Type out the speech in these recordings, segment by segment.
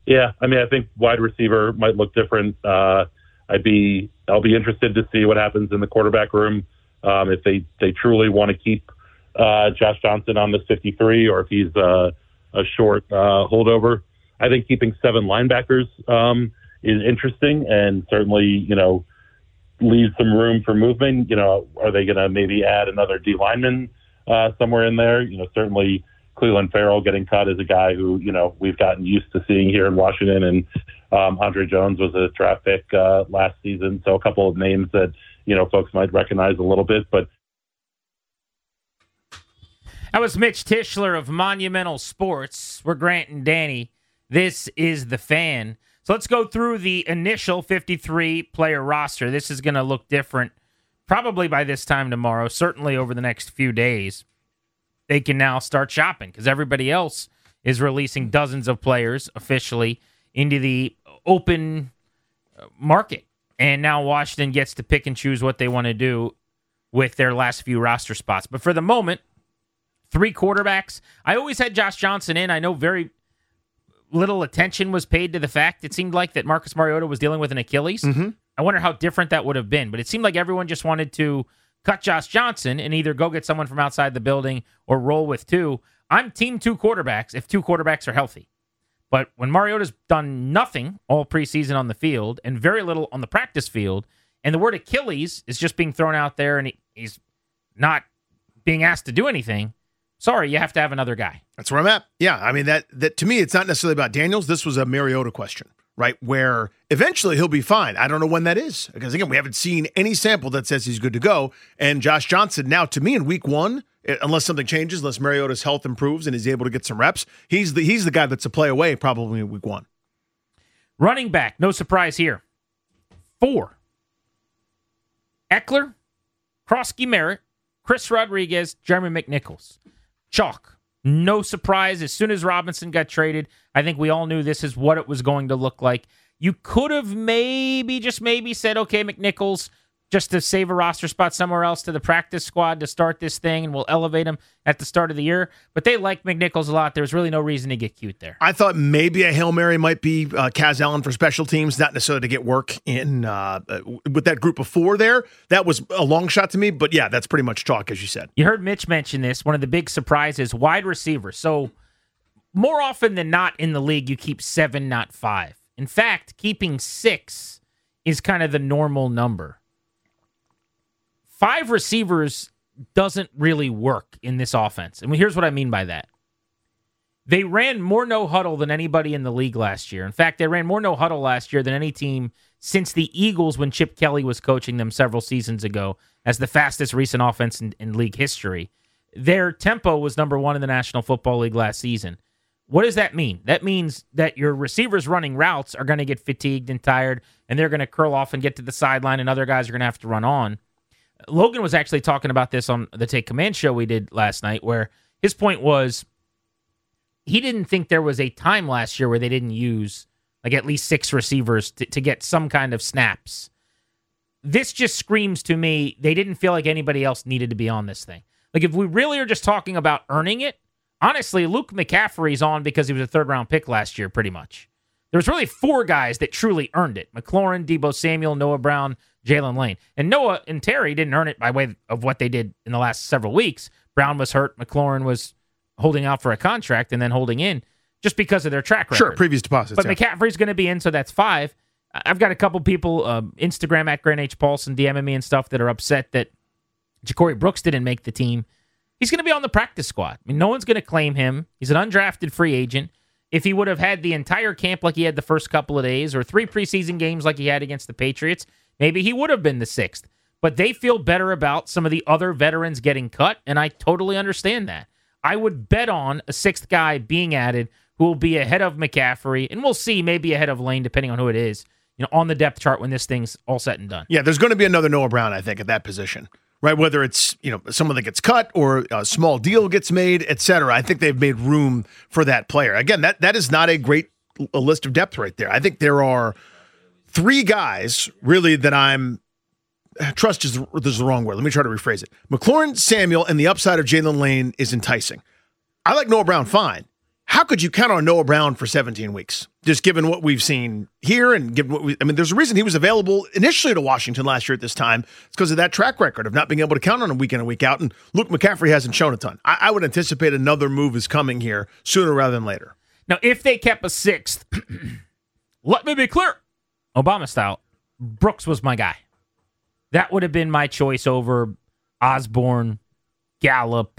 Yeah, I mean, I think wide receiver might look different. I'll be interested to see what happens in the quarterback room, if they truly want to keep Josh Johnson on this 53, or if he's a short holdover. I think keeping 7 linebackers is interesting, and certainly, leaves some room for movement. Are they going to maybe add another D lineman somewhere in there? Certainly Cleveland Farrell getting cut is a guy who, we've gotten used to seeing here in Washington, and Andre Jones was a draft pick last season. So a couple of names that, folks might recognize a little bit, but. That was Mitch Tischler of Monumental Sports. We're Grant and Danny. This is The Fan. So let's go through the initial 53-player roster. This is going to look different probably by this time tomorrow, certainly over the next few days. They can now start shopping because everybody else is releasing dozens of players officially into the open market. And now Washington gets to pick and choose what they want to do with their last few roster spots. But for the moment, 3 quarterbacks. I always had Josh Johnson in. I know very little attention was paid to the fact it seemed like that Marcus Mariota was dealing with an Achilles. Mm-hmm. I wonder how different that would have been. But it seemed like everyone just wanted to cut Josh Johnson and either go get someone from outside the building or roll with 2. I'm team 2 quarterbacks if 2 quarterbacks are healthy. But when Mariota's done nothing all preseason on the field and very little on the practice field, and the word Achilles is just being thrown out there and he's not being asked to do anything, sorry, you have to have another guy. That's where I'm at. Yeah, I mean, that to me, it's not necessarily about Daniels. This was a Mariota question, right? Where eventually he'll be fine. I don't know when that is. Because, again, we haven't seen any sample that says he's good to go. And Josh Johnson, now, to me, in week 1, unless something changes, unless Mariota's health improves and he's able to get some reps, he's the guy that's a play away probably in week 1. Running back, no surprise here. 4. Eckler, Krosky Merritt, Chris Rodriguez, Jeremy McNichols. Chalk. No surprise. As soon as Robinson got traded, I think we all knew this is what it was going to look like. You could have maybe said, okay, McNichols, just to save a roster spot somewhere else to the practice squad to start this thing, and we'll elevate him at the start of the year. But they like McNichols a lot. There's really no reason to get cute there. I thought maybe a Hail Mary might be Kaz Allen for special teams, not necessarily to get work in with that group of 4 there. That was a long shot to me, but yeah, that's pretty much chalk, as you said. You heard Mitch mention this. One of the big surprises, wide receivers. So more often than not in the league, you keep 7, not 5. In fact, keeping 6 is kind of the normal number. 5 receivers doesn't really work in this offense. And here's what I mean by that. They ran more no-huddle than anybody in the league last year. In fact, they ran more no-huddle last year than any team since the Eagles when Chip Kelly was coaching them several seasons ago as the fastest recent offense in league history. Their tempo was number 1 in the National Football League last season. What does that mean? That means that your receivers running routes are going to get fatigued and tired, and they're going to curl off and get to the sideline, and other guys are going to have to run on. Logan was actually talking about this on the Take Command show we did last night, where his point was he didn't think there was a time last year where they didn't use like at least 6 receivers to get some kind of snaps. This just screams to me they didn't feel like anybody else needed to be on this thing. Like, if we really are just talking about earning it, honestly, Luke McCaffrey's on because he was a 3rd-round pick last year, pretty much. There was really 4 guys that truly earned it. McLaurin, Deebo Samuel, Noah Brown, Jalen Lane. And Noah and Terry didn't earn it by way of what they did in the last several weeks. Brown was hurt. McLaurin was holding out for a contract and then holding in just because of their track record. Sure, previous deposits. But McCaffrey's going to be in, so that's 5. I've got a couple people, Instagram at Grant H. Paulson, DMing me and stuff that are upset that Ja'Cory Brooks didn't make the team. He's going to be on the practice squad. I mean, no one's going to claim him. He's an undrafted free agent. If he would have had the entire camp like he had the first couple of days, or 3 preseason games like he had against the Patriots, maybe he would have been the 6th. But they feel better about some of the other veterans getting cut, and I totally understand that. I would bet on a 6th guy being added who will be ahead of McCaffrey, and we'll see, maybe ahead of Lane, depending on who it is, on the depth chart when this thing's all said and done. Yeah, there's going to be another Noah Brown, I think, at that position. Right, whether it's someone that gets cut or a small deal gets made, et cetera. I think they've made room for that player. Again, that is not a great list of depth right there. I think there are 3 guys really that trust is the wrong word. Let me try to rephrase it. McLaurin, Samuel, and the upside of Jalen Lane is enticing. I like Noah Brown fine. How could you count on Noah Brown for 17 weeks? just given what we've seen here and given what there's a reason he was available initially to Washington last year at this time. It's because of that track record of not being able to count on him week in and week out. And Luke McCaffrey hasn't shown a ton. I would anticipate another move is coming here sooner rather than later. Now, if they kept a sixth, let me be clear, Obama style, Brooks was my guy. That would have been my choice over Osborne, Gallup,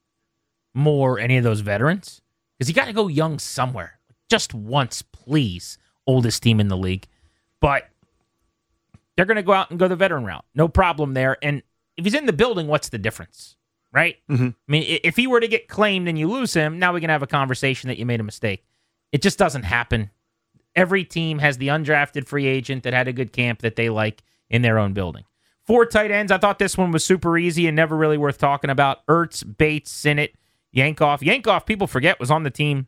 Moore, any of those veterans. Because you got to go young somewhere. Just once, please. Oldest team in the league. But they're going to go out and go the veteran route. No problem there. And if he's in the building, what's the difference? Right? Mm-hmm. I mean, if he were to get claimed and you lose him, now we can have a conversation that you made a mistake. It just doesn't happen. Every team has the undrafted free agent that had a good camp that they like in their own building. 4 tight ends. I thought this one was super easy and never really worth talking about. Ertz, Bates, Sinnott, Yankoff. Yankoff, people forget, was on the team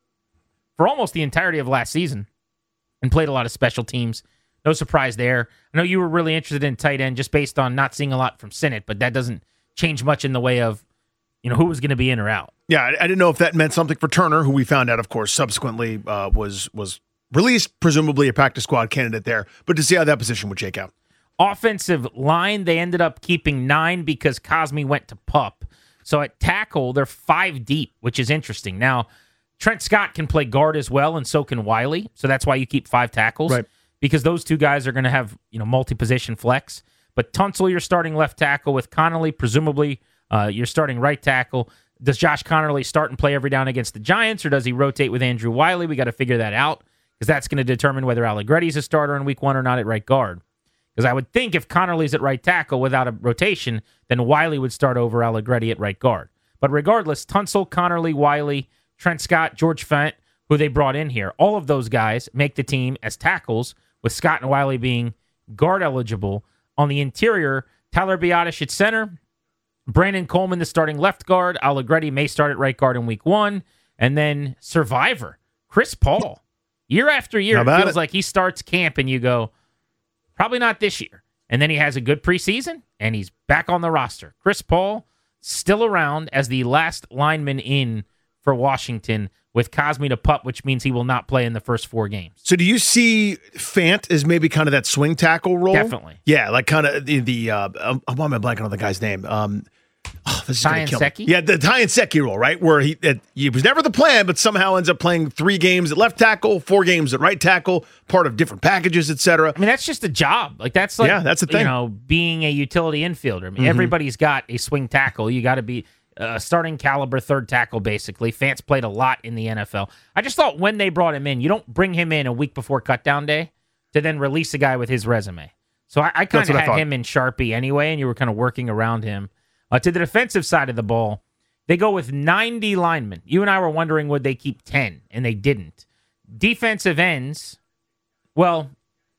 for almost the entirety of last season and played a lot of special teams. No surprise there. I know you were really interested in tight end just based on not seeing a lot from Sinnott, but that doesn't change much in the way of who was going to be in or out. Yeah, I didn't know if that meant something for Turner, who we found out, of course, subsequently was released, presumably a practice squad candidate there, but to see how that position would shake out. Offensive line, they ended up keeping 9 because Cosme went to PUP. So at tackle, they're 5 deep, which is interesting. Now, Trent Scott can play guard as well, and so can Wiley. So that's why you keep 5 tackles, right? Because those two guys are going to have multi-position flex. But Tunsil, you're starting left tackle with Connolly. Presumably, you're starting right tackle. Does Josh Connerly start and play every down against the Giants, or does he rotate with Andrew Wiley? We got to figure that out, because that's going to determine whether Allegretti's a starter in week 1 or not at right guard. Because I would think if Connerly's at right tackle without a rotation, then Wiley would start over Allegretti at right guard. But regardless, Tunsil, Connerly, Wiley, Trent Scott, George Fent, who they brought in here, all of those guys make the team as tackles, with Scott and Wiley being guard eligible. On the interior, Tyler Biadasz at center, Brandon Coleman, the starting left guard. Allegretti may start at right guard in week 1. And then survivor, Chris Paul. Year after year, it feels like he starts camp and you go, probably not this year. And then he has a good preseason, and he's back on the roster. Chris Paul still around as the last lineman in for Washington with Cosme to PUP, which means he will not play in the first 4 games. So do you see Fant as maybe kind of that swing tackle role? Definitely. Yeah, like kind of the I'm blanking on the guy's name. This is Ty Nsekhe? Yeah, the Ty Nsekhe role, right? Where he was never the plan, but somehow ends up playing 3 games at left tackle, 4 games at right tackle, part of different packages, etc. I mean, that's just a job. Like that's like that's the thing. Being a utility infielder. I mean, everybody's got a swing tackle. You got to be starting caliber third tackle, basically. Fant's played a lot in the NFL. I just thought when they brought him in, you don't bring him in a week before cutdown day to then release a guy with his resume. So I kind of had him in Sharpie anyway, and you were kind of working around him. To the defensive side of the ball, they go with 90 linemen. You and I were wondering, would they keep 10? And they didn't. Defensive ends, well,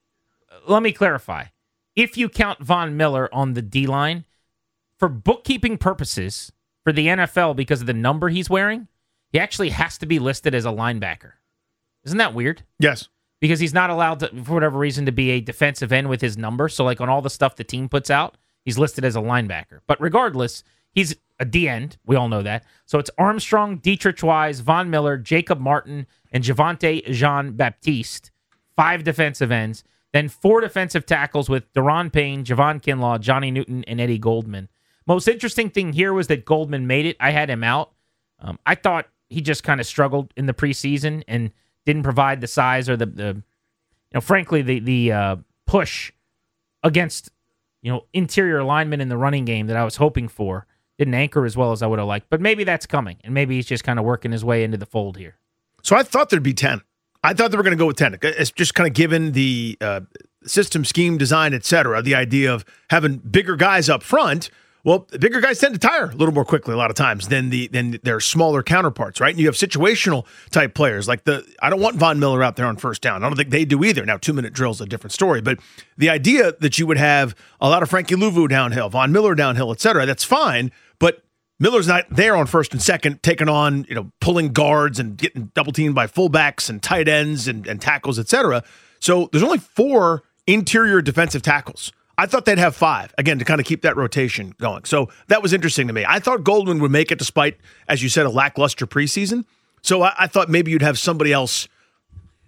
let me clarify. If you count Von Miller on the D-line, for bookkeeping purposes, for the NFL, because of the number he's wearing, he actually has to be listed as a linebacker. Isn't that weird? Yes. Because he's not allowed to, for whatever reason, to be a defensive end with his number. So like on all the stuff the team puts out, he's listed as a linebacker. But regardless, he's a D-end. We all know that. So it's Armstrong, Dietrich Wise, Von Miller, Jacob Martin, and Javonte Jean-Baptiste. 5 defensive ends. Then 4 defensive tackles with Daron Payne, Javon Kinlaw, Johnny Newton, and Eddie Goldman. Most interesting thing here was that Goldman made it. I had him out. I thought he just kind of struggled in the preseason and didn't provide the size or the frankly, the push against interior linemen in the running game that I was hoping for. Didn't anchor as well as I would have liked. But maybe that's coming, and maybe he's just kind of working his way into the fold here. So I thought there'd be 10. I thought they were going to go with 10. It's just kind of given the system, scheme, design, et cetera, the idea of having bigger guys up front. Well, the bigger guys tend to tire a little more quickly a lot of times than their smaller counterparts, right? And you have situational type players like I don't want Von Miller out there on first down. I don't think they do either. Now, 2-minute drill's a different story, but the idea that you would have a lot of Frankie Louvu downhill, Von Miller downhill, et cetera, that's fine. But Miller's not there on first and second, taking on, pulling guards and getting double teamed by fullbacks and tight ends and tackles, et cetera. So there's only 4 interior defensive tackles. I thought they'd have 5, again, to kind of keep that rotation going. So that was interesting to me. I thought Goldman would make it despite, as you said, a lackluster preseason. So I thought maybe you'd have somebody else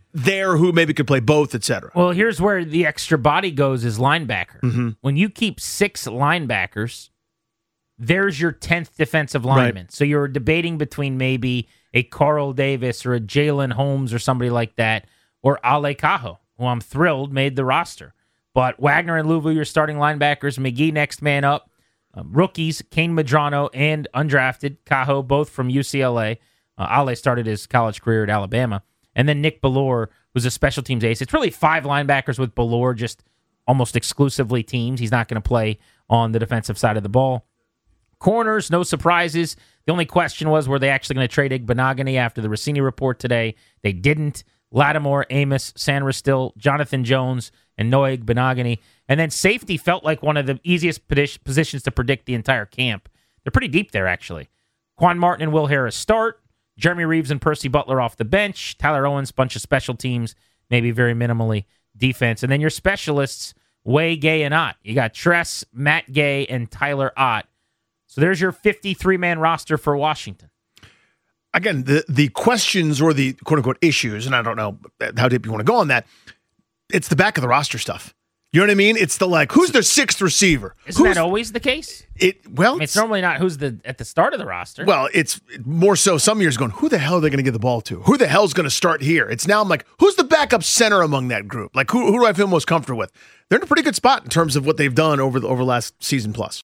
there who maybe could play both, et cetera. Well, here's where the extra body goes is linebacker. Mm-hmm. When you keep 6 linebackers, there's your 10th defensive lineman. Right. So you're debating between maybe a Carl Davis or a Jalen Holmes or somebody like that, or Ale Cajo, who I'm thrilled made the roster. But Wagner and Louisville, your starting linebackers. McGee, next man up. Rookies, Kane Medrano and undrafted Cajo, both from UCLA. Ale started his college career at Alabama. And then Nick Bellore, who's a special teams ace. It's really 5 linebackers with Bellore, just almost exclusively teams. He's not going to play on the defensive side of the ball. Corners, no surprises. The only question was, were they actually going to trade Igbenogany after the Rossini report today? They didn't. Lattimore, Amos, Sandra Still, Jonathan Jones, and Noah Igbenogany. And then safety felt like one of the easiest positions to predict the entire camp. They're pretty deep there, actually. Quan Martin and Will Harris start. Jeremy Reeves and Percy Butler off the bench. Tyler Owens, bunch of special teams, maybe very minimally defense. And then your specialists, Way, Gay, and Ott. You got Tress, Matt Gay, and Tyler Ott. So there's your 53-man roster for Washington. Again, the questions or the quote-unquote issues, and I don't know how deep you want to go on that, it's the back of the roster stuff. You know what I mean? It's the who's their 6th receiver? Isn't that always the case? It's normally not who's at the start of the roster. Well, it's more so some years going, who the hell are they going to give the ball to? Who the hell's going to start here? It's now I'm like, who's the backup center among that group? Who do I feel most comfortable with? They're in a pretty good spot in terms of what they've done over last season plus.